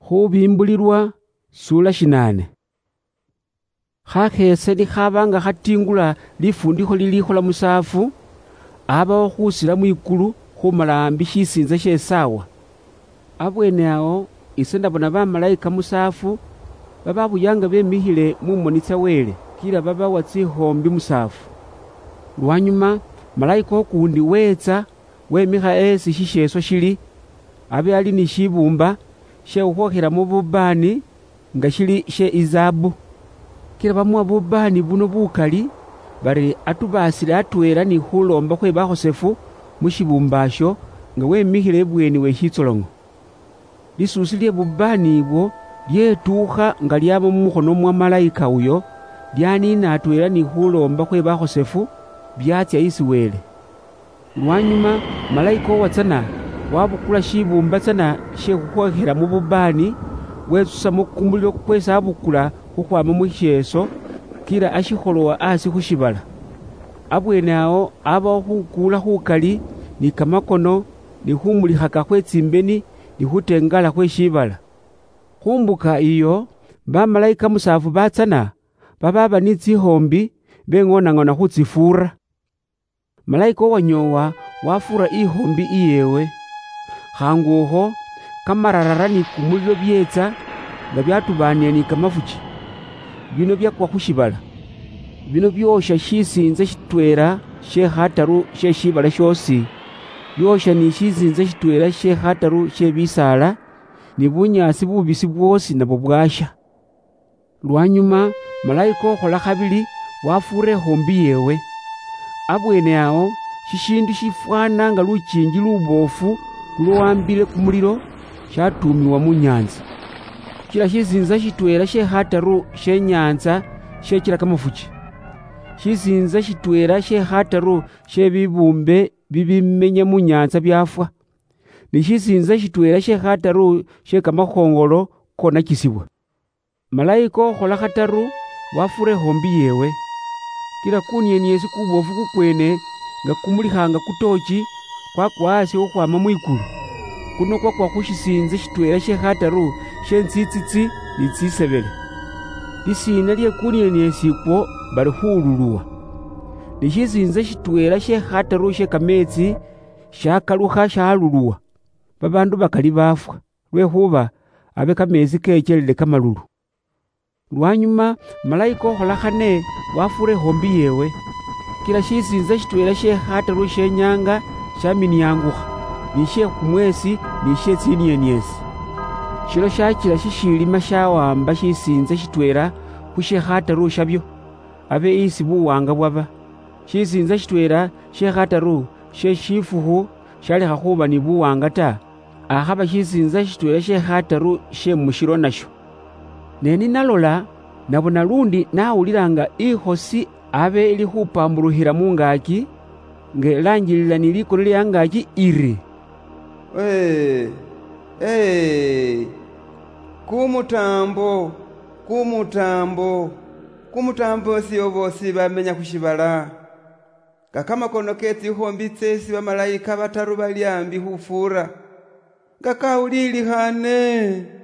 Khubimbulirwa sura 8. Khakhese likhabanga khatingula lifundikho lilikhola musafu, abawo khusila mwikulu khumala ambi shisinza she sawa. Abwene awo ise ndabona bamalayika musafu bababuyanga bemikhile mumoni tsa Wele kila babawa tsikhombi musafu. Lwanyuma malayika ukundi wetsa wemikha esi shisheso shili, abe ali ni shibumba she khukhokhelamo bubani nga shili she izabu. Kila bamuwa bubani buno bukali bari atubasile atwela ni khulomba khwe bakhosefu mushibumbasho nga wemikhile ebweni we shitsolongo. Lisusi lye bubani ibwo lyetukha nga lyaba mumukhono mwa malayika uyo, lyanina atwela ni khulomba khwe bakhosefu byatsya isi Wele. Lwanyuma malayika owatsana wabukula shibumba tsana she khukhokhelamo bubani, wetsusamo kumulilo kwesi abukula khukhwama musheso kila ashikholowa asi khushibala. Abwene awo abawo khukula khukali ni kamakono ni khumulikhaka khwe tsimbeni ni khutengala khwe shibala. Khumbuka iyo bamalayika musafu batsana bababa ni tsikhombi beng'onang'ona khutsifura. Malayika owanyowa wafura ikhombi iyewe. Khangukho kamararara ni kumulilo byetsa nga byatubaniye ni kamafuchi. Bino byakwa khushibala. Bino byosha shisinza shitwela she khataru she shibala shosi, byosha ni shisinza shitwela she khataru she bisaala ni bunyasi bubisi bwosi nabo bwasha. Lwanyuma malayika okhola khabili wafura ekhombi yewe. Abwene awo shishindu shifwana nga luchinji lubofu lulowambile kumulilo shatumiwa mu nyanza. Kila shisinza shitwela she khataru she nyanza shechila kamafuchi. Shisinza shitwela she khataru she bibumbe bibimenya mu nyanza byafwa. Ni shisinza shitwela she khataru she kamakhongolo konakisibwa. Malayika okhola khataru wafura ekhombi yewe. Kila kunyenyesi kubofu kukwene nga kumulikhanga kutochi kwakwa asi khukhwama mwikulu. Kuno kwakwa khushisinza shitwela she khataru she ntsitsitsi ni tsisebele. Lisina lye kunyenyesi ikwo bali khululuwa. Ni shisinza shitwela she khataru she kametsi shakalukha shaluluwa. Babandu bakali bafwa lwekhuba abe kametsi kechelele kamalulu. Lwanyuma malayika okhola khane wafura ekhombi yewe. Kila shisinza shitwela she khataru she nyanga shaminiyangukha, ni she kumwesi ni she tsinyenyesi. Shilo shachila shishilima shawamba shisinza shitwela khushe khataru shabyo, abe isi buwanga bwaba. Shisinza shitwela she khataru she shifukhu shalekha khuba ni buwanga ta, akhaba shisinza shitwela she khataru she mushilo nasho. Neni nalola nabona lundi nawulilanga ikhosi abe ili khupambulukhila mungaki nga elanjilila ni likolo lya angaki iri, kumutambo, kumutambo, kumutambo siyo bosi bamenya khushibala. Kakamakono ketsikhombi tsesi bamalayika bataru balyambi khufura nga kawulilikhane.